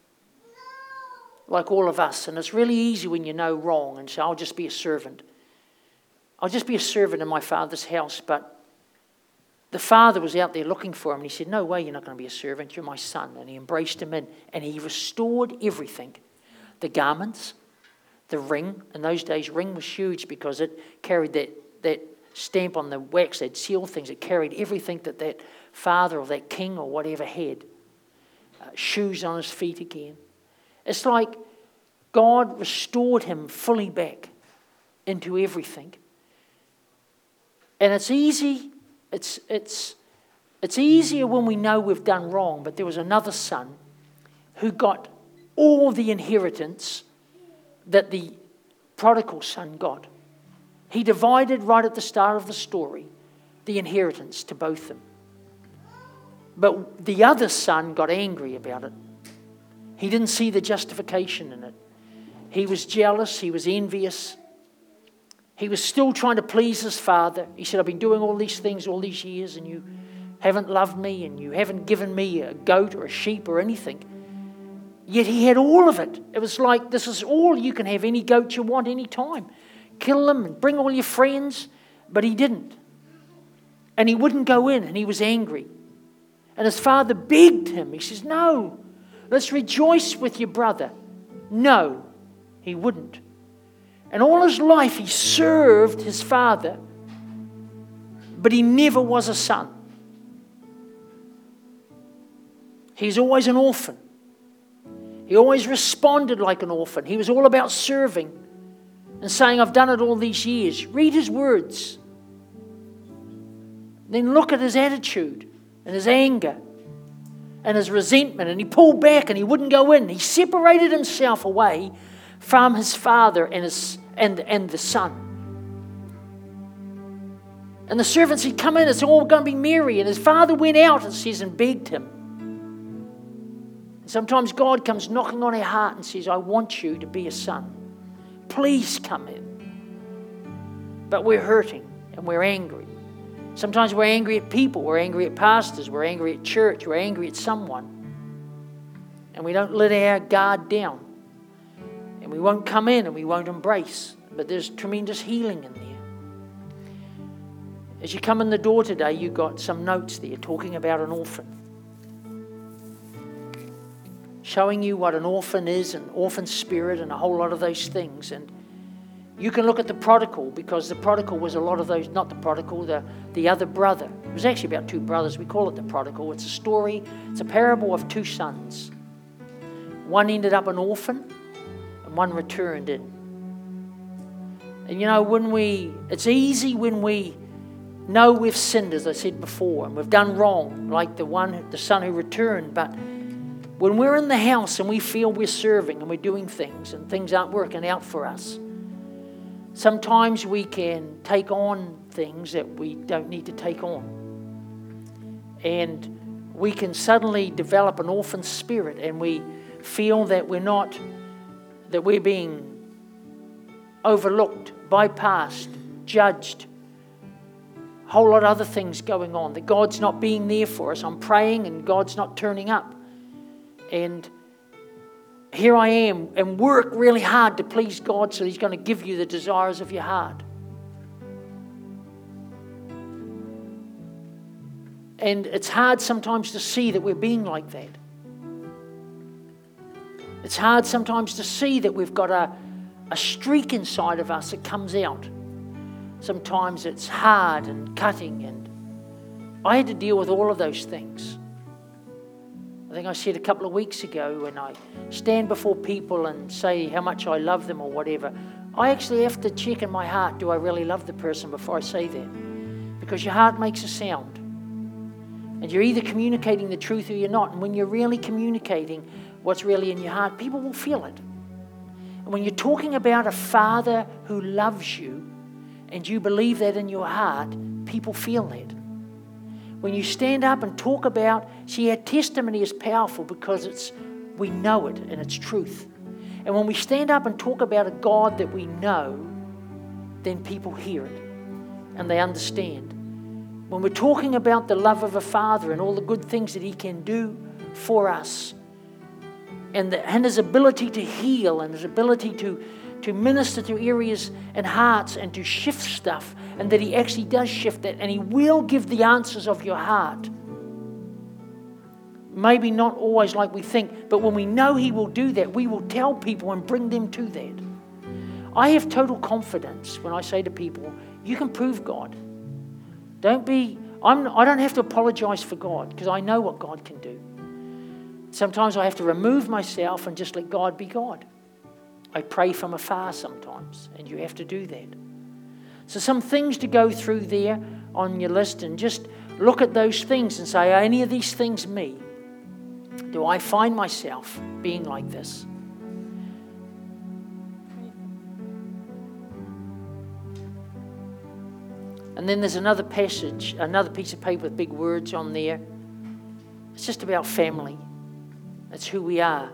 like all of us. And it's really easy when you know wrong and say, I'll just be a servant. I'll just be a servant in my father's house. But the father was out there looking for him. And he said, no way, you're not going to be a servant. You're my son. And he embraced him in. And he restored everything. The garments, the ring. In those days, ring was huge because it carried that, that stamp on the wax, that seal things. It carried everything that that father or that king or whatever had. Uh, shoes on his feet again. It's like God restored him fully back into everything. And it's easy, it's it's it's easier when we know we've done wrong, but there was another son who got all the inheritance that the prodigal son got. He divided right at the start of the story the inheritance to both of them. But the other son got angry about it. He didn't see the justification in it. He was jealous, he was envious. He was still trying to please his father. He said, I've been doing all these things all these years and you haven't loved me and you haven't given me a goat or a sheep or anything. Yet he had all of it. It was like, this is all, you can have any goat you want any time. Kill them and bring all your friends. But he didn't. And he wouldn't go in and he was angry. And his father begged him. He says, no, let's rejoice with your brother. No, he wouldn't. And all his life he served his father, but he never was a son. He's always an orphan. He always responded like an orphan. He was all about serving and saying, I've done it all these years. Read his words. Then look at his attitude and his anger and his resentment. And he pulled back and he wouldn't go in. He separated himself away from his father and his and, and the son. And the servants, he'd come in, it's all going to be merry. And his father went out, it says, and begged him. Sometimes God comes knocking on our heart and says, I want you to be a son. Please come in. But we're hurting and we're angry. Sometimes we're angry at people. We're angry at pastors. We're angry at church. We're angry at someone. And we don't let our guard down. And we won't come in and we won't embrace. But there's tremendous healing in there. As you come in the door today, you got some notes there talking about an orphan. Showing you what an orphan is, an orphan spirit, and a whole lot of those things. And you can look at the prodigal, because the prodigal was a lot of those, not the prodigal, the, the other brother. It was actually about two brothers. We call it the prodigal. It's a story, it's a parable of two sons. One ended up an orphan, and one returned in. And you know, when we, it's easy when we know we've sinned, as I said before, and we've done wrong, like the one, the son who returned, but when we're in the house and we feel we're serving and we're doing things and things aren't working out for us, sometimes we can take on things that we don't need to take on. And we can suddenly develop an orphan spirit and we feel that we're not, that we're being overlooked, bypassed, judged, a whole lot of other things going on, that God's not being there for us. I'm praying and God's not turning up. And here I am and work really hard to please God, so He's going to give you the desires of your heart. And it's hard sometimes to see that we're being like that. It's hard sometimes to see that we've got a, a streak inside of us that comes out. Sometimes it's hard and cutting, and I had to deal with all of those things. I think I said a couple of weeks ago, when I stand before people and say how much I love them or whatever, I actually have to check in my heart, do I really love the person before I say that? Because your heart makes a sound. And you're either communicating the truth or you're not. And when you're really communicating what's really in your heart, people will feel it. And when you're talking about a Father who loves you, and you believe that in your heart, people feel that. When you stand up and talk about, see, our testimony is powerful because it's, we know it and it's truth. And when we stand up and talk about a God that we know, then people hear it and they understand. When we're talking about the love of a Father and all the good things that He can do for us, and, the, and His ability to heal and His ability to to minister to areas and hearts and to shift stuff, and that He actually does shift that, and He will give the answers of your heart. Maybe not always like we think, but when we know He will do that, we will tell people and bring them to that. I have total confidence when I say to people, you can prove God. Don't be, I'm, I don't have to apologize for God because I know what God can do. Sometimes I have to remove myself and just let God be God. I pray from afar sometimes, and you have to do that. So some things to go through there on your list, and just look at those things and say, are any of these things me? Do I find myself being like this? And then there's another passage, another piece of paper with big words on there. It's just about family. It's who we are.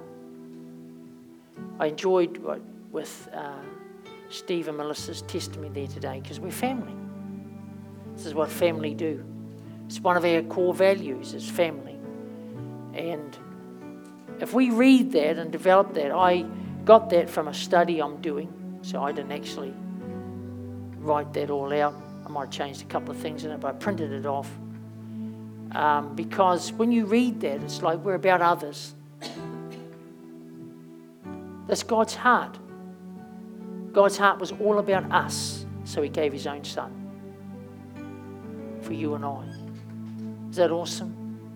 I enjoyed what, with uh, Steve and Melissa's testimony there today, because we're family. This is what family do. It's one of our core values is family. And if we read that and develop that, I got that from a study I'm doing, so I didn't actually write that all out. I might have changed a couple of things in it, but I printed it off. Um, because when you read that, it's like we're about others. That's God's heart. God's heart was all about us, so He gave His own Son for you and I. Is that awesome?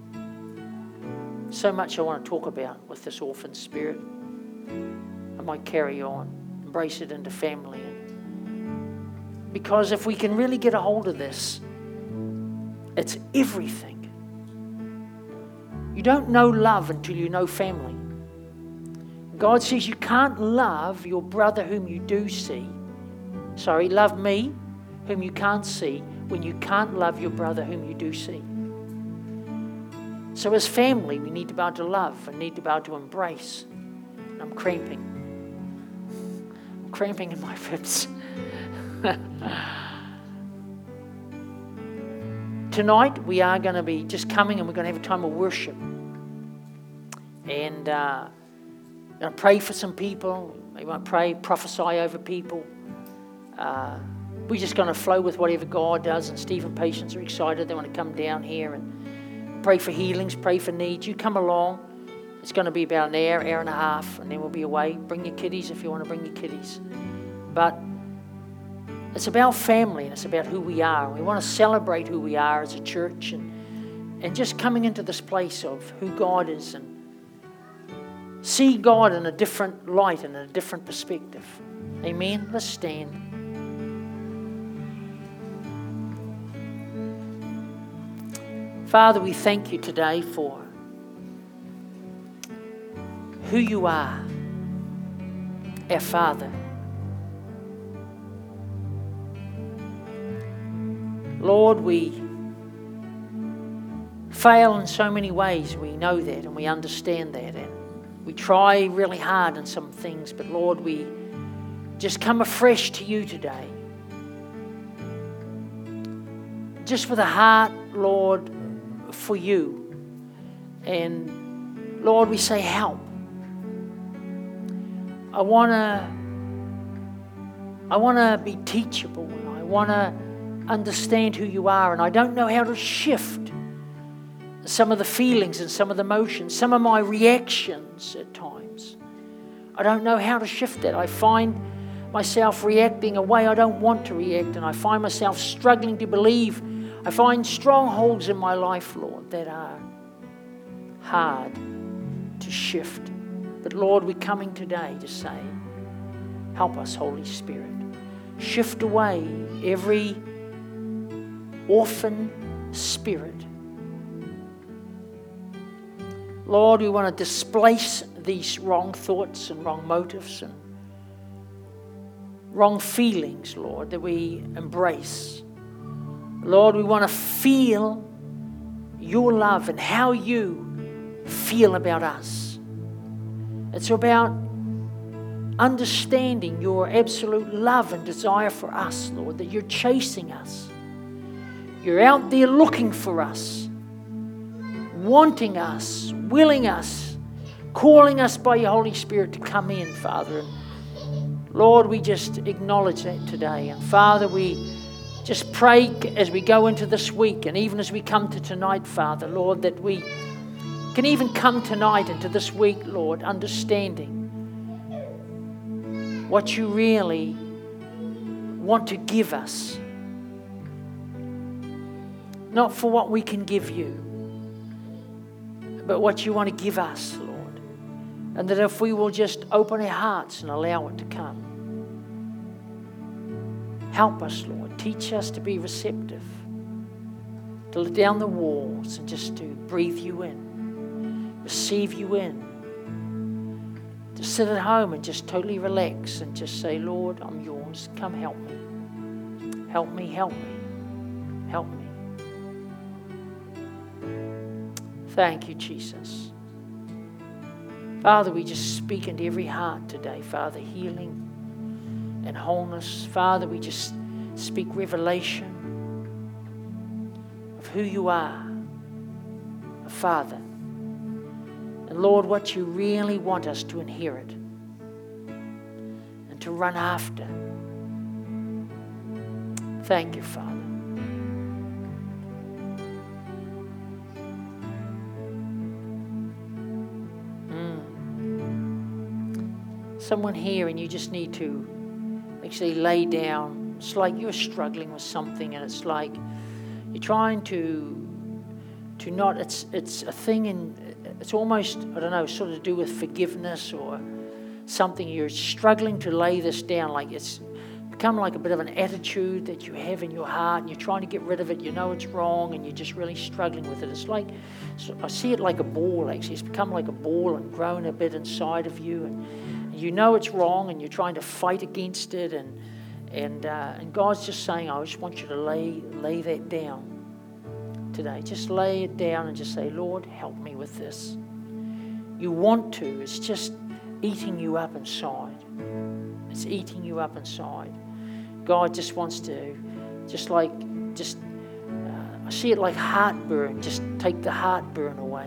So much I want to talk about with this orphan spirit. I might carry on, embrace it into family. Because if we can really get a hold of this, it's everything. You don't know love until you know family. God says you can't love your brother whom you do see. Sorry, love me whom you can't see when you can't love your brother whom you do see. So as family, we need to be able to love and need to be able to embrace. And I'm cramping. I'm cramping in my ribs. Tonight we are going to be just coming and we're going to have a time of worship. And uh, I'm going to pray for some people. We might pray, prophesy over people. Uh, we're just going to flow with whatever God does. And Steve and Patience are excited. They want to come down here and pray for healings, pray for needs. You come along. It's going to be about an hour, hour and a half, and then we'll be away. Bring your kiddies if you want to bring your kiddies. But it's about family and it's about who we are. We want to celebrate who we are as a church and, and just coming into this place of who God is and see God in a different light and a different perspective. Amen. Let's stand. Father, we thank you today for who you are, our Father. Lord, we fail in so many ways. We know that and we understand that. And we try really hard in some things. But Lord, we just come afresh to you today. Just with a heart, Lord, for you. And Lord, we say help. I want to I want to be teachable. And I want to understand who you are, and I don't know how to shift some of the feelings and some of the emotions, some of my reactions at times. I don't know how to shift that. I find myself reacting a way I don't want to react, and I find myself struggling to believe. I find strongholds in my life, Lord, that are hard to shift. But Lord, we're coming today to say, help us, Holy Spirit. Shift away every orphan spirit. Lord, we want to displace these wrong thoughts and wrong motives and wrong feelings, Lord, that we embrace. Lord, we want to feel your love and how you feel about us. It's about understanding your absolute love and desire for us, Lord, that you're chasing us. You're out there looking for us, wanting us, willing us, calling us by your Holy Spirit to come in, Father. And Lord, we just acknowledge that today. And Father, we just pray as we go into this week and even as we come to tonight, Father, Lord, that we can even come tonight into this week, Lord, understanding what you really want to give us. Not for what we can give you, but what you want to give us, Lord. And that if we will just open our hearts and allow it to come. Help us, Lord. Teach us to be receptive, to let down the walls and just to breathe you in, receive you in, to sit at home and just totally relax and just say, Lord, I'm yours. Come help me. Help me, help me, help me. Thank you, Jesus. Father, we just speak into every heart today, Father, healing and wholeness. Father, we just speak revelation of who you are, a Father. And Lord, what you really want us to inherit and to run after. Thank you, Father. Someone here and you just need to actually lay down. It's like you're struggling with something and it's like you're trying to to not, it's it's a thing in, it's almost, I don't know, sort of to do with forgiveness or something. You're struggling to lay this down, like it's become like a bit of an attitude that you have in your heart and you're trying to get rid of it. You know it's wrong and you're just really struggling with it. It's like, I see it like a ball actually. It's become like a ball and grown a bit inside of you, and you know it's wrong and you're trying to fight against it, and and uh, and God's just saying, I just want you to lay lay that down today. Just lay it down and just say, Lord, help me with this. You want to. It's just eating you up inside. It's eating you up inside. God just wants to, just like, just, uh, I see it like heartburn. Just take the heartburn away.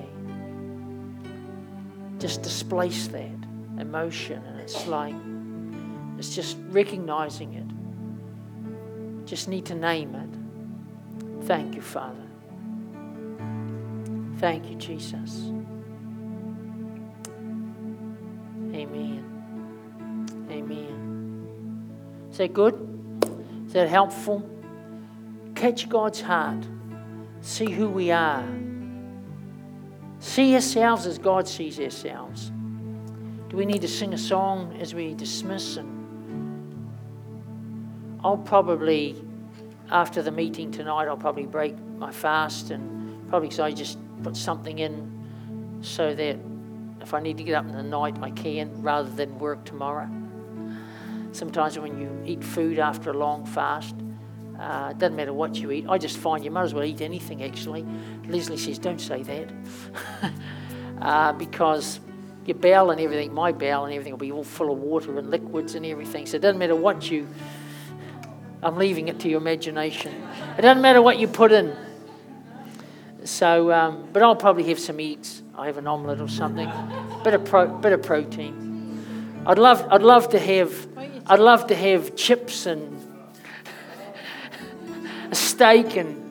Just displace that emotion, and it's like, it's just recognizing it. Just need to name it. Thank you, Father. Thank you, Jesus. Amen. Amen. Is that good? Is that helpful? Catch God's heart. See who we are. See ourselves as God sees ourselves. Do we need to sing a song as we dismiss? And I'll probably, after the meeting tonight, I'll probably break my fast, and probably so I just put something in so that if I need to get up in the night, I can, rather than work tomorrow. Sometimes when you eat food after a long fast, uh, it doesn't matter what you eat. I just find you might as well eat anything, actually. Leslie says, don't say that. uh, because your bowel and everything, my bowel and everything will be all full of water and liquids and everything. So it doesn't matter what you, I'm leaving it to your imagination. It doesn't matter what you put in. So, um, but I'll probably have some eggs. I have an omelette or something. Bit of pro, bit of protein. I'd love, I'd love to have, I'd love to have chips and a steak and.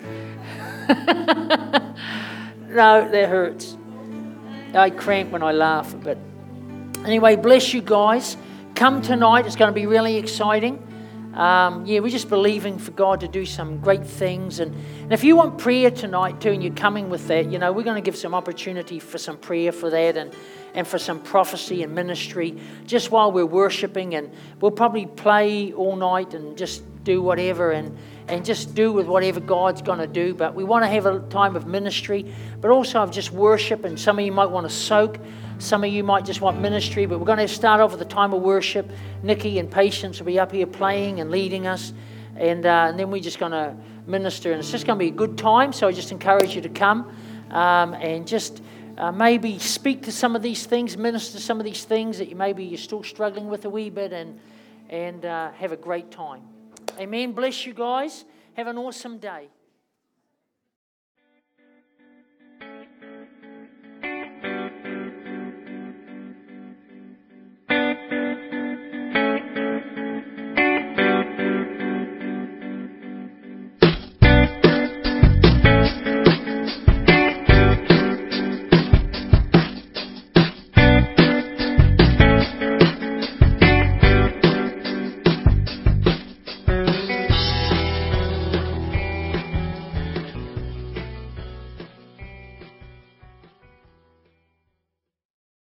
No, that hurts. I cramp when I laugh a bit. Anyway, bless you guys. Come tonight. It's going to be really exciting. Um, yeah, we're just believing for God to do some great things. And, and if you want prayer tonight too, and you're coming with that, you know, we're going to give some opportunity for some prayer for that, and, and for some prophecy and ministry just while we're worshiping. And we'll probably play all night and just do whatever, and, and just do with whatever God's going to do. But we want to have a time of ministry, but also of just worship. And some of you might want to soak. Some of you might just want ministry, but we're going to start off with a time of worship. Nikki and Patience will be up here playing and leading us, and, uh, and then we're just going to minister, and it's just going to be a good time. So I just encourage you to come um, and just uh, maybe speak to some of these things, minister some of these things that you maybe you're still struggling with a wee bit, and and uh, have a great time. Amen. Bless you guys. Have an awesome day.